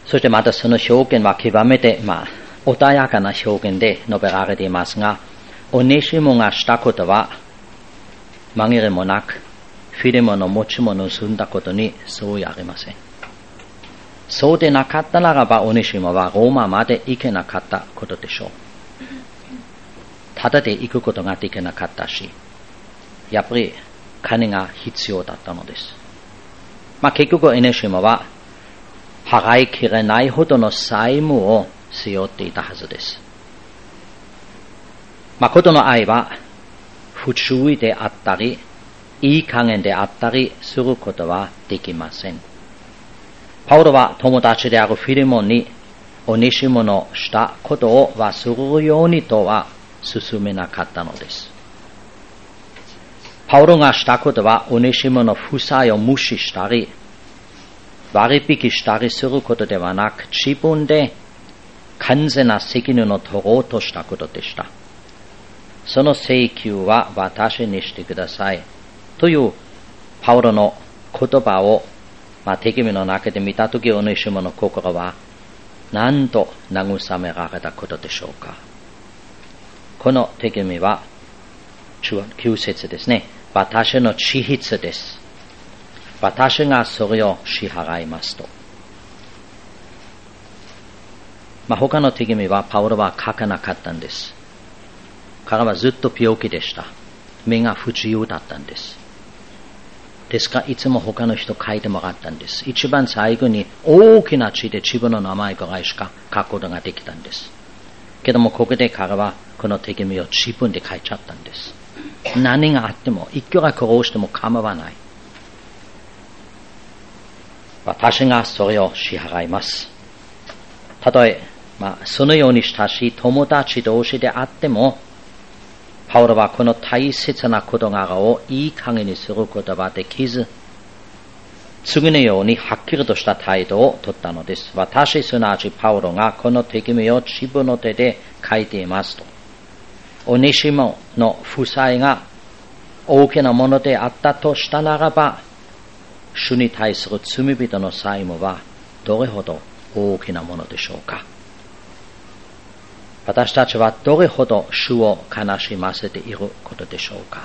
そしてまたその表現は極めて、穏やかな表現で述べられていますが、オネシモがしたことは、紛れもなく、フィレモンの持ち物を盗んだことに相違ありません。そうでなかったならば、オネシモはローマまで行けなかったことでしょう。ただで行くことができなかったし、やっぱり金が必要だったのです。結局、オネシモは、払いきれないほどの債務を背負っていたはずです。誠の愛は、不注意であったり、いい加減であったりすることはできません。パウロは友達であるフィレモンに、オネシモのしたことを忘れるようにとは進めなかったのです。パウロがしたことは、オネシモの負債を無視したり、割引したりすることではなく、自分で完全な責任を取ろうとしたことでした。その請求は私にしてください。というパウロの言葉を、手紙の中で見たとき、オネシモの心は何と慰められたことでしょうか。この手紙は9節ですね。私の地筆です。私がそれを支払いますと。他の手紙はパウロは書かなかったんです。彼はずっと病気でした。目が不自由だったんです。ですからいつも他の人書いてもらったんです。一番最後に大きな字で自分の名前ぐらいしか書くことができたんです。けどもここで彼はこの手紙を自分で書いちゃったんです。何があっても、いくら苦労しても構わない。私がそれを支払います。たとえ、そのように親しい友達同士であっても、パウロはこの大切な事柄をいい加減にすることはできず、次のようにはっきりとした態度を取ったのです。私、すなわちパウロがこの手紙を自分の手で書いていますと。オネシモの負債が大きなものであったとしたならば、主に対する罪人の債務はどれほど大きなものでしょうか。私たちはどれほど主を悲しませていることでしょうか。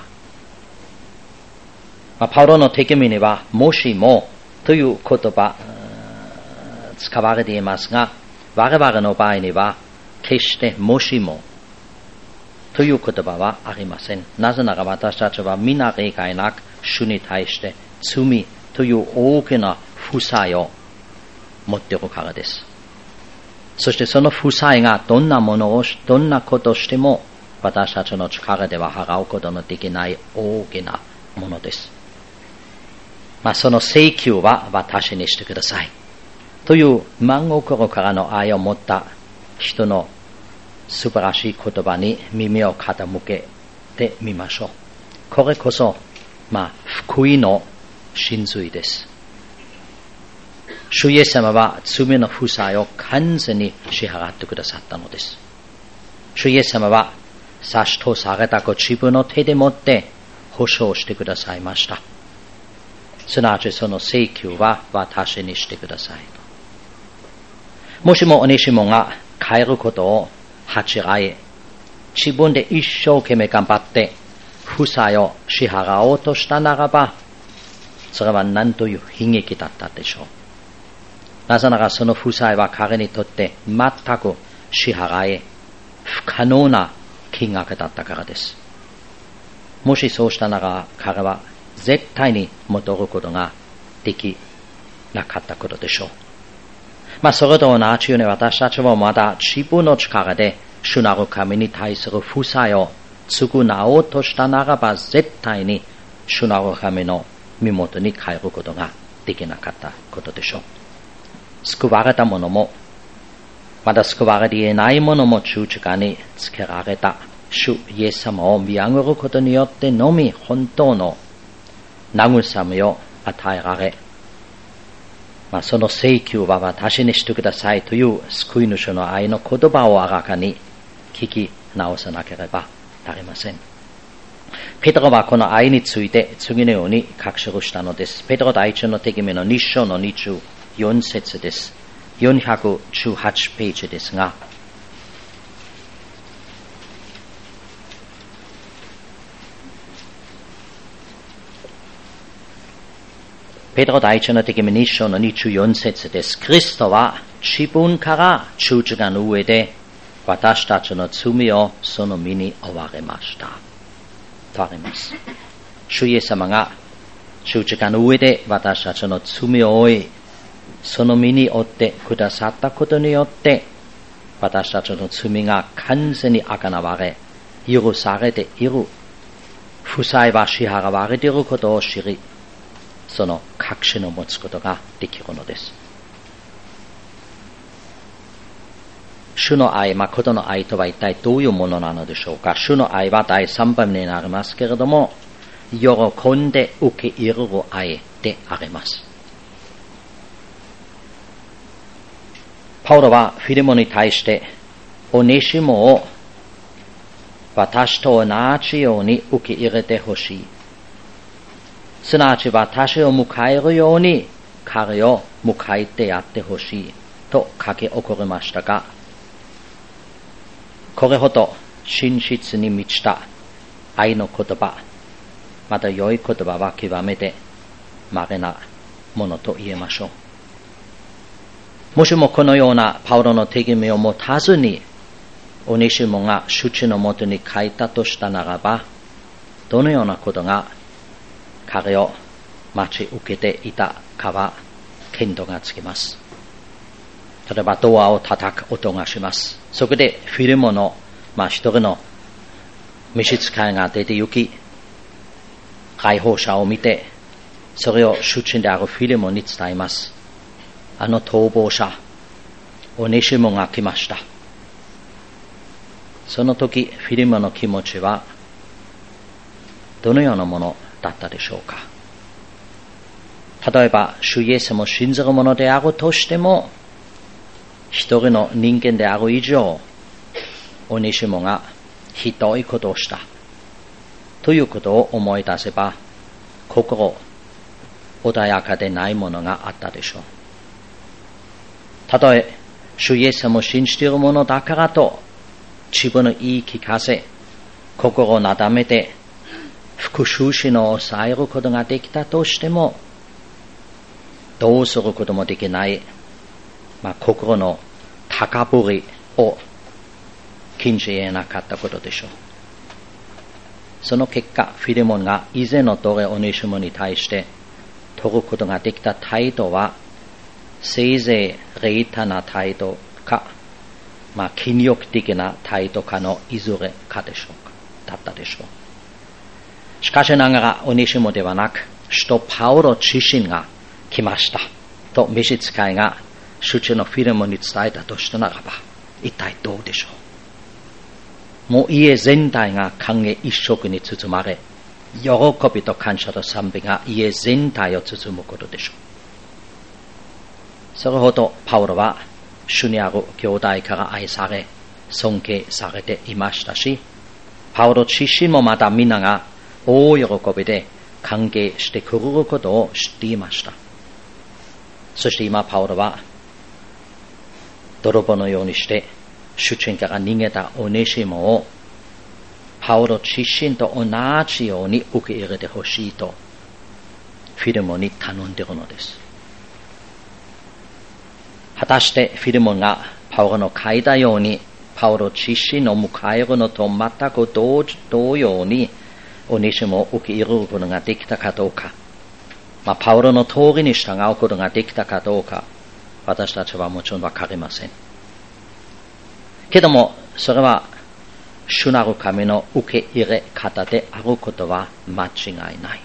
パウロの手紙には、もしもという言葉使われていますが、我々の場合には決してもしもという言葉はありません。なぜなら私たちは皆例外なく主に対して罪という大きな負債を持っているからです。そしてその負債がどんなことをしても私たちの力では払うことのできない大きなものです。その請求は私にしてくださいという真心からの愛を持った人の素晴らしい言葉に耳を傾けてみましょう。これこそ福音の真髄です。主イエス様は罪の負債を完全に支払ってくださったのです。主イエス様は差し通されたご自分の手でもって保証してくださいました。すなわちその請求は私にしてくださいと。もしもオネシモが帰ることを恥じらい、自分で一生懸命頑張って負債を支払おうとしたならば、それは何という悲劇だったでしょう。なぜならその負債は彼にとって全く支払い不可能な金額だったからです。もしそうしたなら彼は絶対に戻ることができなかったことでしょう。それと同じように私たちはまだ自分の力で主なる神に対する負債を償おうとしたならば絶対に主なる神の身元に帰ることができなかったことでしょう。救われた者もまだ救われていない者も十字架につけられた主イエス様を見上げることによってのみ本当の慰めを与えられ、その請求は私にしてくださいという救い主の愛の言葉をあらかに聞き直さなければなりません。ペテロはこの愛について次のように書き記したのです。ペテロ第一の手紙の2章の24節です。 418ページですが、ペテロ第一の手紙2章の24節です。キリストは自分から十字架の上で私たちの罪をその身に負われました。とあります。主イエス様が十字架の上で私たちの罪を負い、その身に負ってくださったことによって、私たちの罪が完全にあがなわれ、許されている、負債は支払われていることを知り、その確信を持つことができるのです。主の愛、誠の愛とは一体どういうものなのでしょうか。主の愛は第3番になりますけれども、喜んで受け入れる愛であります。パウロはフィレモンに対して、オネシモを私と同じように受け入れてほしい。すなわち私を迎えるように彼を迎えてやってほしいと書き起こりましたが、これほど真実に満ちた愛の言葉、また良い言葉は極めて稀なものと言えましょう。もしもこのようなパウロの手紙を持たずにオネシモが主治のもとに書いたとしたならば、どのようなことが彼を待ち受けていたかは見当がつきます。例えばドアを叩く音がします。そこでフィレモンの一人の召使いが出て行き、解放者を見て、それを主人であるフィレモンに伝えます。あの逃亡者オネシモが来ました。その時フィレモンの気持ちはどのようなものだったでしょうか。例えば主イエスも信ずる者であるとしても、一人の人間である以上、オネシモがひどいことをしたということを思い出せば、心穏やかでないものがあったでしょう。たとえ主イエスも信じているものだからと自分の言い聞かせ、心をなだめて復讐心を抑えることができたとしても、どうすることもできない、心の高ぶりを禁じ得なかったことでしょう。その結果、フィレモンが以前の奴隷オネシモに対して取ることができた態度は、せいぜい冷淡な態度か、禁欲的な態度かのいずれかでしょうか、だったでしょう。しかしながらオネシモではなく、使徒パウロ自身が来ましたと召使いが主治のフィレモンに伝えたとしたならば、一体どうでしょう。もう家全体が歓迎一色に包まれ、喜びと感謝と賛美が家全体を包むことでしょう。それほどパウロは主にある兄弟から愛され尊敬されていましたし、パウロ自身もまたみんなが大喜びで歓迎してくれることを知っていました。そして今パウロは泥棒のようにして主人から逃げたオネシモをパウロ自身と同じように受け入れてほしいとフィレモンに頼んでいるのです。果たしてフィレモンがパウロの書いたようにパウロ自身を迎えるのと全く同様にオネシモを受け入れることができたかどうか、パウロの通りに従うことができたかどうか、私たちはもちろんわかりませんけども、それは主なる神の受け入れ方であることは間違いない。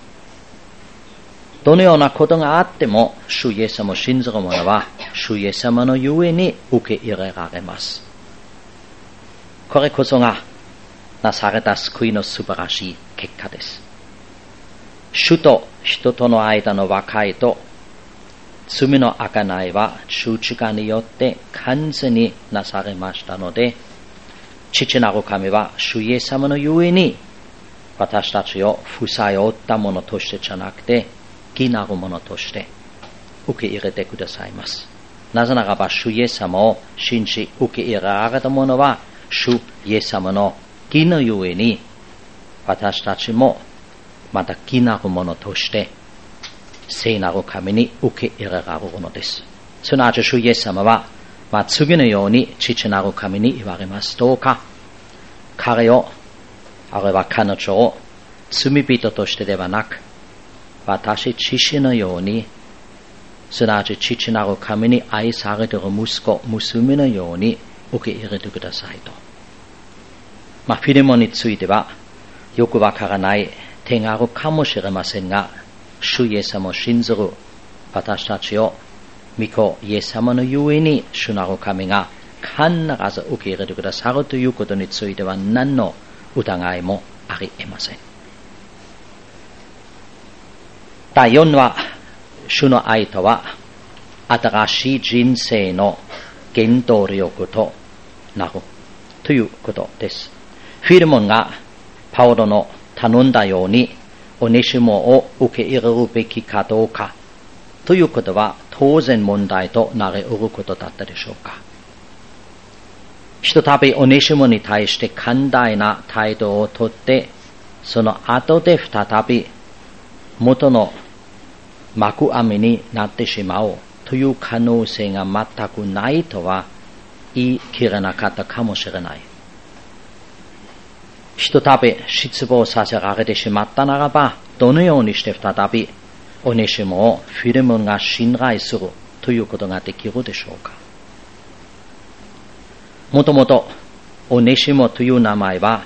どのようなことがあっても、主イエス様を信ずる者は主イエス様のゆえに受け入れられます。これこそがなされた救いの素晴らしい結果です。主と人との間の和解と罪の贖いは十字架によって完全になされましたので、父なる神は主イエス様のゆえに私たちを負債を負ったものとしてじゃなくて義なるものとして受け入れてくださいます。 なぜならば主イエス様を信じ受け入れられた者は主イエス様の義のゆえに私たちもまた義なる者として聖なる神に受け入れられるのです。すなわち主イエス様は、次のように父なる神に言われます。どうか彼をあるいは彼女を罪人としてではなく、私父のように、すなわち父なる神に愛されている息子、娘のように受け入れてくださいと。フィレモンについてはよくわからない点があるかもしれませんが、主イエス様を信ずる私たちを御子イエス様のゆえに主なる神が必ず受け入れてくださるということについては何の疑いもあり得ません。第4は、主の愛とは新しい人生の原動力となるということです。フィレモンがパウロの頼んだようにオネシモを受け入れるべきかどうかということは当然問題となり得ることだったでしょうか。ひとたびオネシモに対して寛大な態度をとって、その後で再び元の幕網になってしまうという可能性が全くないとは言い切れなかったかもしれない。ひとたび失望させられてしまったならば、どのようにして再びオネシモをフィレモンが信頼するということができるでしょうか。もともとオネシモという名前は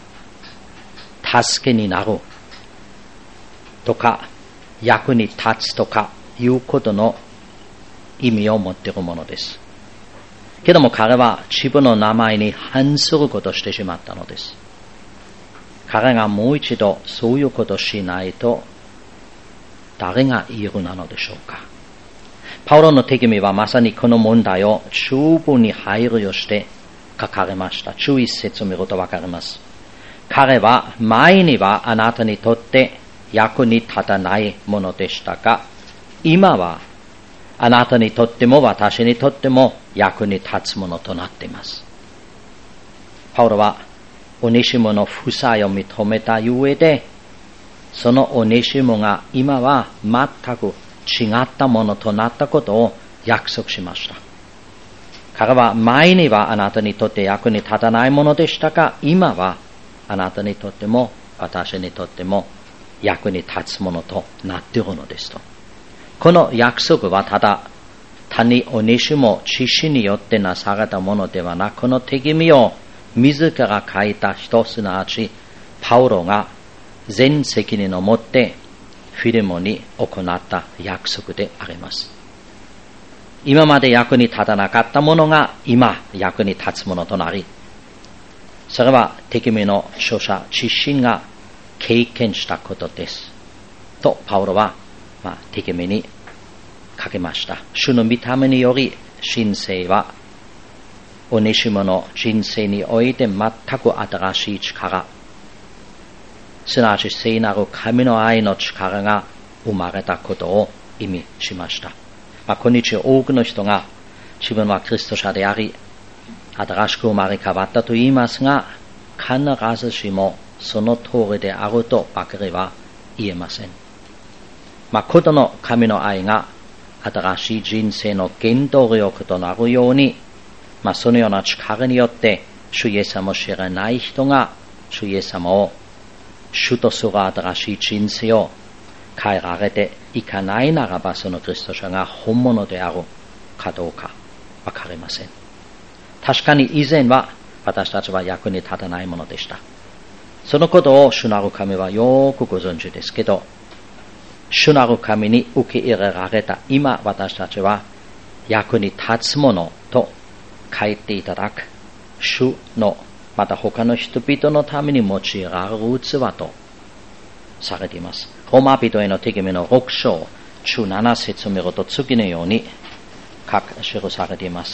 助けになるとか役に立つとかいうことの意味を持っているものです。けども彼は自分の名前に反することをしてしまったのです。彼がもう一度そういうことをしないと誰が言えるなのでしょうか。パウロの手紙はまさにこの問題を十分に配慮して書かれました。11節を見るとわかります。彼は前にはあなたにとって役に立たないものでしたが、今はあなたにとっても私にとっても役に立つものとなっています。パウロはオネシモの負債を認めたゆえで、そのオネシモが今は全く違ったものとなったことを約束しました。彼は前にはあなたにとって役に立たないものでしたが、今はあなたにとっても私にとっても役に立つものとなっているのですと。この約束はただ単にオネシモ自身によってなされたものではなく、この手紙を自ら書いた人、すなわちパウロが全責任を持ってフィレモンに行った約束であります。今まで役に立たなかったものが今役に立つものとなり、それは手紙の著者自身が経験したことですとパウロは、手紙に書きました。主の御霊により新生はオネシモの人生において全く新しい力、すなわち聖なる神の愛の力が生まれたことを意味しました。今日多くの人が自分はキリスト者であり新しく生まれ変わったと言いますが、必ずしもその通りであるとばかりは言えません。ことの神の愛が新しい人生の原動力となるように、そのような力によって主イエス様を知らない人が主イエス様を主とする新しい人生を変えられていかないならば、そのキリスト者が本物であるかどうかわかりません。確かに以前は私たちは役に立たないものでした。そのことを主なる神はよくご存知ですけど、主なる神に受け入れられた今、私たちは役に立つものと書いていただく主の、また他の人々のために用いられる器とされています。ローマ人への手紙の6章17節を見ると次のように記されています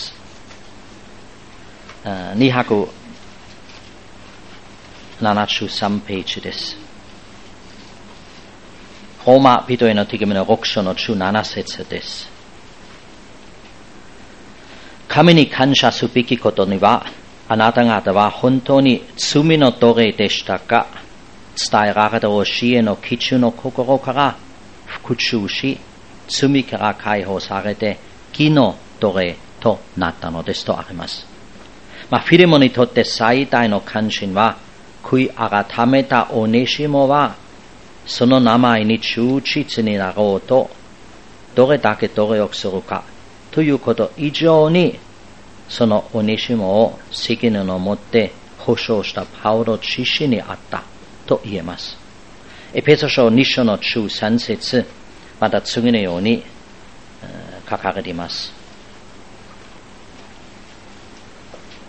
。273ページです。ローマ人への手紙の6章の17節です。 神に感謝すべきことには、あなた方は本当に罪の奴隷でしたが、伝えられた教えの基準の心から復讐し、罪から解放されて義の奴隷となったのですとあります。フィレモンにとって最大の関心は、悔い改めたオネシモは、その名前に忠実になろうと、どれだけ努力するかということ以上に、そのオネシモを責任を持って保証したパウロ自身にあったと言えます。エペソ書2章の13節、また次のように書かれています。